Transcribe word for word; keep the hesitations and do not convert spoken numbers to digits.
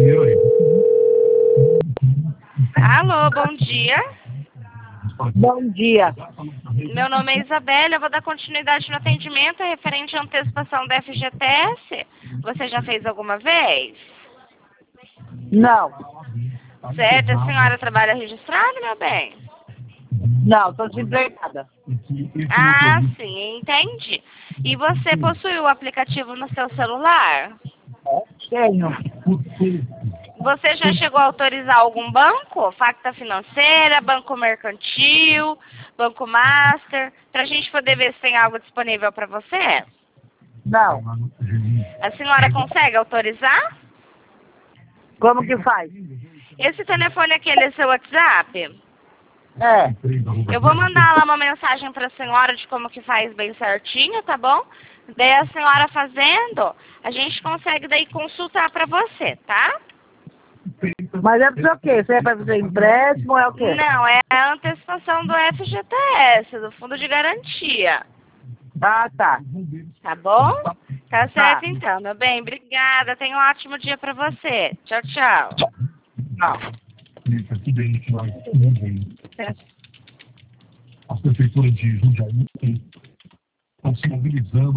dinheiro aí. Alô, bom dia. Bom dia. Meu nome é Isabela, eu vou dar continuidade no atendimento referente à antecipação da F G T S. Você já fez alguma vez? Não, Certo, a senhora trabalha registrada, meu bem? não, estou desempregada. Ah, sim, entendi. E você possui o aplicativo no seu celular? Tenho. Você já chegou a autorizar algum banco? Facta Financeira, Banco Mercantil, Banco Master, para a gente poder ver se tem algo disponível para você? Não. A senhora consegue autorizar? Como que faz? Esse telefone aqui, ele é seu WhatsApp? É. Eu vou mandar lá uma mensagem para a senhora de como que faz bem certinho, tá bom? Daí a senhora fazendo, a gente consegue daí consultar para você, tá? Mas é para o quê? Você é para fazer empréstimo ou é o quê? Não, é a antecipação do F G T S, do Fundo de Garantia. Ah, tá. Tá bom? Tá certo Tá. então, meu bem. Obrigada. Tenha um ótimo dia para você. Tchau, tchau. Não. Isso aqui bem, ninguém. As prefeituras de Jundiaí estão se mobilizando